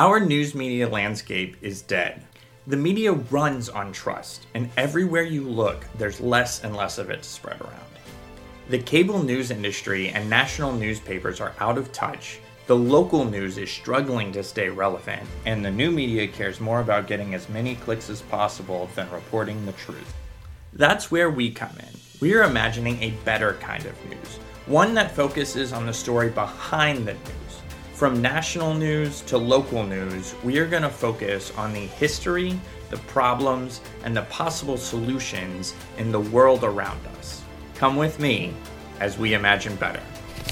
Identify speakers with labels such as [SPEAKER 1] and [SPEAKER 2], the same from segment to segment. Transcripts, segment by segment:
[SPEAKER 1] Our news media landscape is dead. The media runs on trust, and everywhere you look, there's less and less of it to spread around. The cable news industry and national newspapers are out of touch, the local news is struggling to stay relevant, and the new media cares more about getting as many clicks as possible than reporting the truth. That's where we come in. We are imagining a better kind of news, one that focuses on the story behind the news. From national news to local news, we are going to focus on the history, the problems, and the possible solutions in the world around us. Come with me as we imagine better.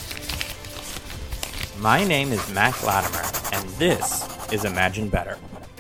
[SPEAKER 1] My name is Mac Latimer, and this is Imagine Better.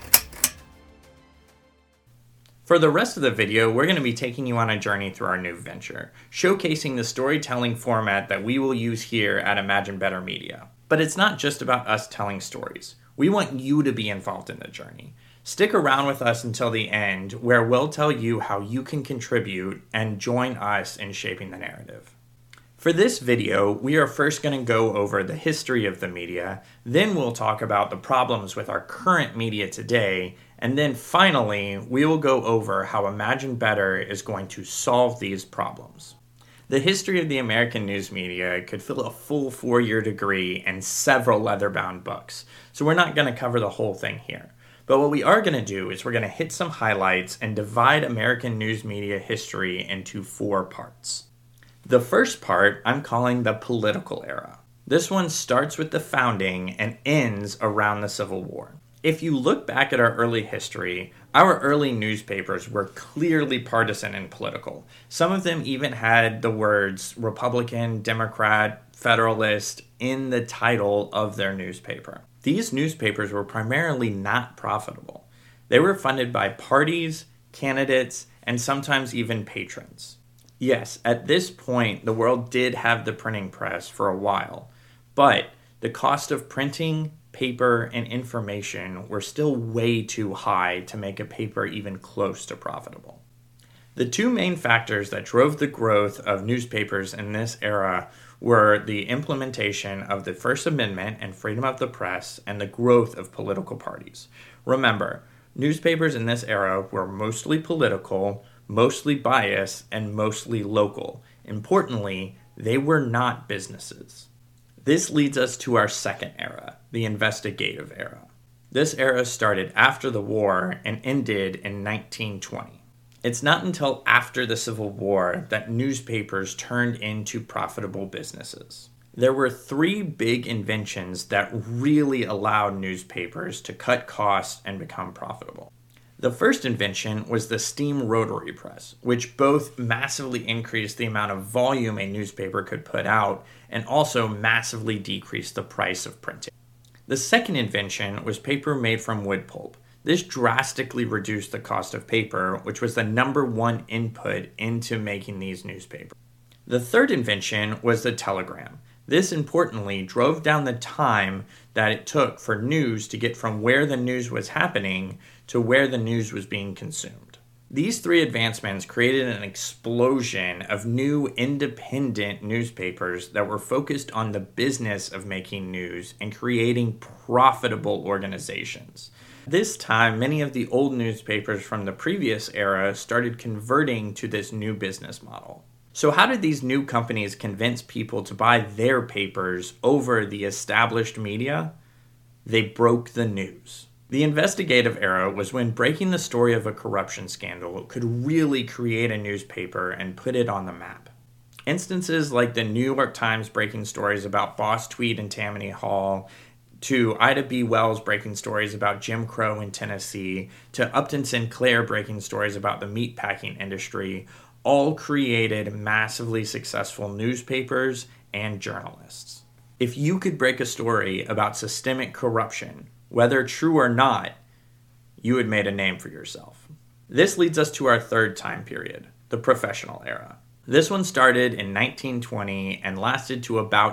[SPEAKER 1] For the rest of the video, we're going to be taking you on a journey through our new venture, showcasing the storytelling format that we will use here at Imagine Better Media. But it's not just about us telling stories. We want you to be involved in the journey. Stick around with us until the end, where we'll tell you how you can contribute and join us in shaping the narrative. For this video, we are first going to go over the history of the media, then we'll talk about the problems with our current media today, and then finally, we will go over how Imagine Better is going to solve these problems. The history of the American news media could fill a full 4-year degree and several leather-bound books, so we're not going to cover the whole thing here. But what we are going to do is we're going to hit some highlights and divide American news media history into 4 parts. The first part I'm calling the political era. This one starts with the founding and ends around the Civil War. If you look back at our early history, our early newspapers were clearly partisan and political. Some of them even had the words Republican, Democrat, Federalist in the title of their newspaper. These newspapers were primarily not profitable. They were funded by parties, candidates, and sometimes even patrons. Yes, at this point, the world did have the printing press for a while, but the cost of printing, paper, and information were still way too high to make a paper even close to profitable. The 2 main factors that drove the growth of newspapers in this era were the implementation of the First Amendment and freedom of the press and the growth of political parties. Remember, newspapers in this era were mostly political, mostly biased, and mostly local. Importantly, they were not businesses. This leads us to our second era, the investigative era. This era started after the war and ended in 1920. It's not until after the Civil War that newspapers turned into profitable businesses. There were 3 big inventions that really allowed newspapers to cut costs and become profitable. The first invention was the steam rotary press, which both massively increased the amount of volume a newspaper could put out and also massively decreased the price of printing. The second invention was paper made from wood pulp. This drastically reduced the cost of paper, which was the number 1 input into making these newspapers. The third invention was the telegram. This, importantly, drove down the time that it took for news to get from where the news was happening to where the news was being consumed. These 3 advancements created an explosion of new independent newspapers that were focused on the business of making news and creating profitable organizations. This time, many of the old newspapers from the previous era started converting to this new business model. So how did these new companies convince people to buy their papers over the established media? They broke the news. The investigative era was when breaking the story of a corruption scandal could really create a newspaper and put it on the map. Instances like the New York Times breaking stories about Boss Tweed and Tammany Hall, to Ida B. Wells breaking stories about Jim Crow in Tennessee, to Upton Sinclair breaking stories about the meatpacking industry, all created massively successful newspapers and journalists. If you could break a story about systemic corruption, whether true or not, you had made a name for yourself. This leads us to our third time period, the professional era. This one started in 1920 and lasted to about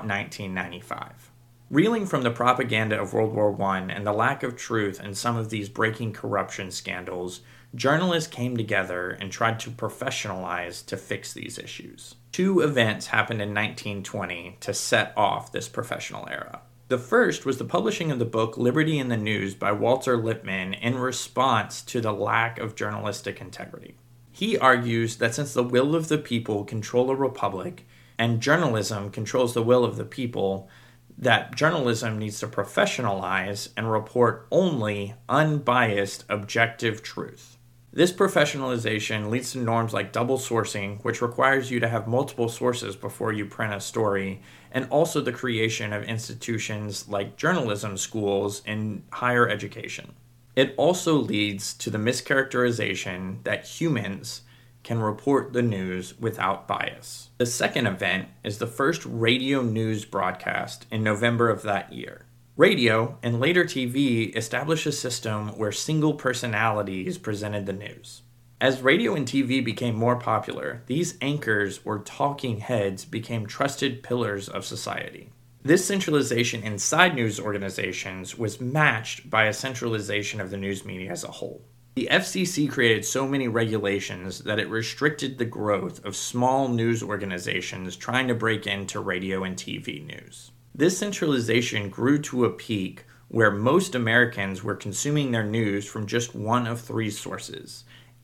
[SPEAKER 1] 1995. Reeling from the propaganda of World War I and the lack of truth in some of these breaking corruption scandals, journalists came together and tried to professionalize to fix these issues. 2 events happened in 1920 to set off this professional era. The first was the publishing of the book Liberty in the News by Walter Lippmann in response to the lack of journalistic integrity. He argues that since the will of the people control a republic and journalism controls the will of the people, that journalism needs to professionalize and report only unbiased, objective truth. This professionalization leads to norms like double sourcing, which requires you to have multiple sources before you print a story, and also the creation of institutions like journalism schools in higher education. It also leads to the mischaracterization that humans can report the news without bias. The second event is the first radio news broadcast in November of that year. Radio, and later TV, established a system where single personalities presented the news. As radio and TV became more popular, these anchors or talking heads became trusted pillars of society. This centralization inside news organizations was matched by a centralization of the news media as a whole. The FCC created so many regulations that it restricted the growth of small news organizations trying to break into radio and TV news. This centralization grew to a peak where most Americans were consuming their news from just one of three sources: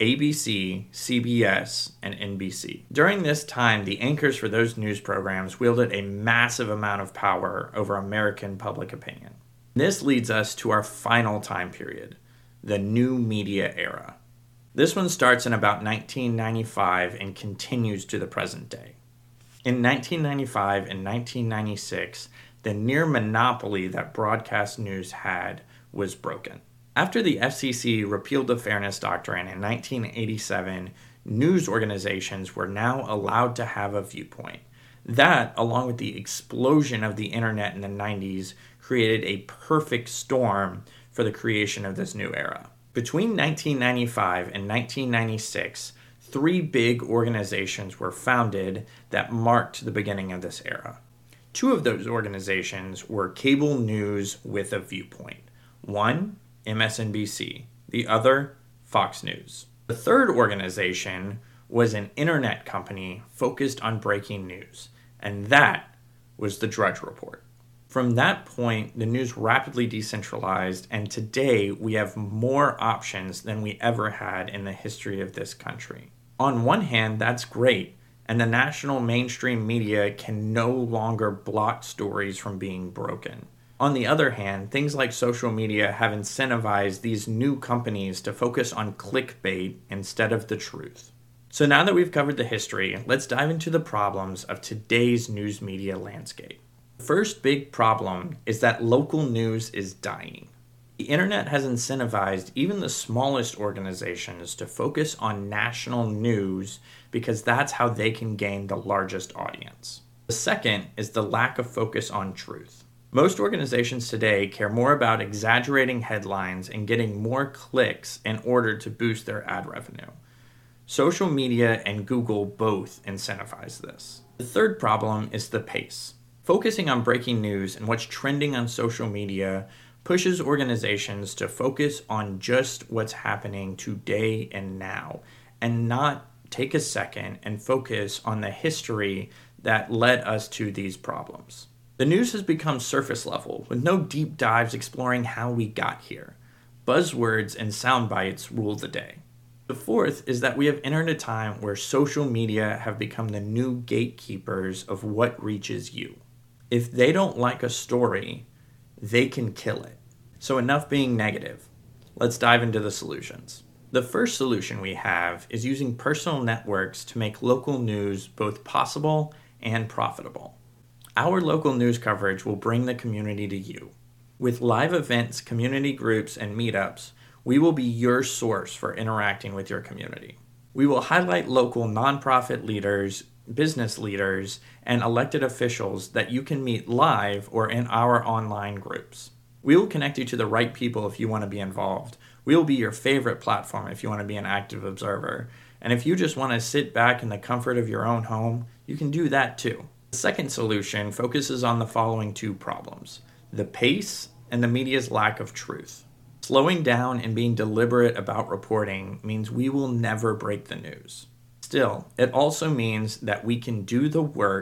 [SPEAKER 1] ABC, CBS, and NBC. During this time, the anchors for those news programs wielded a massive amount of power over American public opinion. This leads us to our final time period, the new media era. This one starts in about 1995 and continues to the present day. In 1995 and 1996, the near monopoly that broadcast news had was broken. After the FCC repealed the Fairness Doctrine in 1987, news organizations were now allowed to have a viewpoint. That, along with the explosion of the internet in the 90s, created a perfect storm for the creation of this new era. Between 1995 and 1996, three big organizations were founded that marked the beginning of this era. Two of those organizations were cable news with a viewpoint. One, MSNBC. The other, Fox News. The third organization was an internet company focused on breaking news, and that was the Drudge Report. From that point, the news rapidly decentralized, and today we have more options than we ever had in the history of this country. On one hand, that's great, and the national mainstream media can no longer block stories from being broken. On the other hand, things like social media have incentivized these new companies to focus on clickbait instead of the truth. So now that we've covered the history, let's dive into the problems of today's news media landscape. The first big problem is that local news is dying. The internet has incentivized even the smallest organizations to focus on national news because that's how they can gain the largest audience. The second is the lack of focus on truth. Most organizations today care more about exaggerating headlines and getting more clicks in order to boost their ad revenue. Social media and Google both incentivize this. The third problem is the pace. Focusing on breaking news and what's trending on social media pushes organizations to focus on just what's happening today and now, and not take a second and focus on the history that led us to these problems. The news has become surface level, with no deep dives exploring how we got here. Buzzwords and sound bites rule the day. The fourth is that we have entered a time where social media have become the new gatekeepers of what reaches you. If they don't like a story, they can kill it. So enough being negative. Let's dive into the solutions. The first solution we have is using personal networks to make local news both possible and profitable. Our local news coverage will bring the community to you. With live events, community groups, and meetups, we will be your source for interacting with your community. We will highlight local nonprofit leaders, business leaders, and elected officials that you can meet live or in our online groups. We will connect you to the right people if you want to be involved. We will be your favorite platform if you want to be an active observer. And if you just want to sit back in the comfort of your own home, you can do that too. The second solution focuses on the following two problems: the pace and the media's lack of truth. Slowing down and being deliberate about reporting means we will never break the news. Still, it also means that we can do the work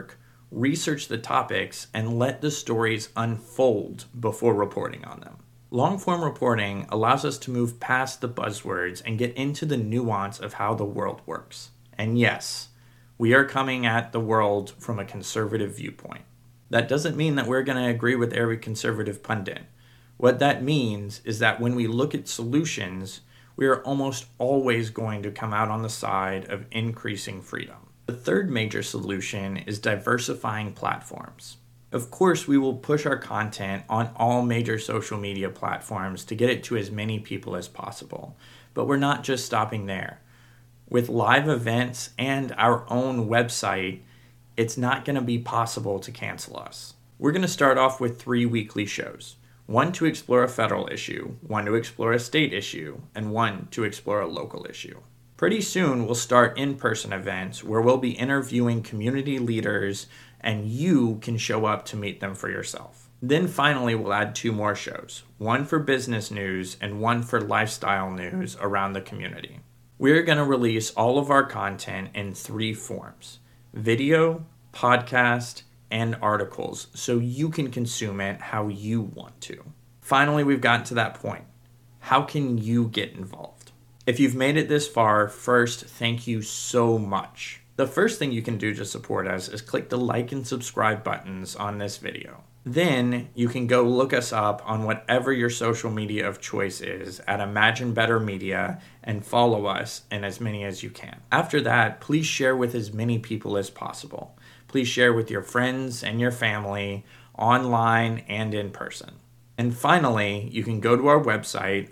[SPEAKER 1] research the topics, and let the stories unfold before reporting on them. Long-form reporting allows us to move past the buzzwords and get into the nuance of how the world works. And yes, we are coming at the world from a conservative viewpoint. That doesn't mean that we're going to agree with every conservative pundit. What that means is that when we look at solutions, we are almost always going to come out on the side of increasing freedom. The third major solution is diversifying platforms. Of course, we will push our content on all major social media platforms to get it to as many people as possible. But we're not just stopping there. With live events and our own website, it's not going to be possible to cancel us. We're going to start off with 3 weekly shows. 1 to explore a federal issue, 1 to explore a state issue, and 1 to explore a local issue. Pretty soon, we'll start in-person events where we'll be interviewing community leaders and you can show up to meet them for yourself. Then finally, we'll add 2 more shows, 1 for business news and 1 for lifestyle news around the community. We're going to release all of our content in 3 forms: video, podcast, and articles, so you can consume it how you want to. Finally, we've gotten to that point. How can you get involved? If you've made it this far, first, thank you so much. The first thing you can do to support us is click the like and subscribe buttons on this video. Then you can go look us up on whatever your social media of choice is at Imagine Better Media and follow us in as many as you can. After that, please share with as many people as possible. Please share with your friends and your family, online and in person. And finally, you can go to our website,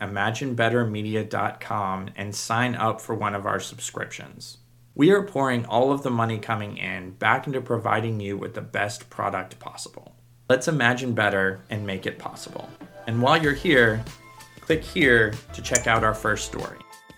[SPEAKER 1] imaginebettermedia.com, and sign up for one of our subscriptions. We are pouring all of the money coming in back into providing you with the best product possible. Let's imagine better and make it possible. And while you're here, click here to check out our first story.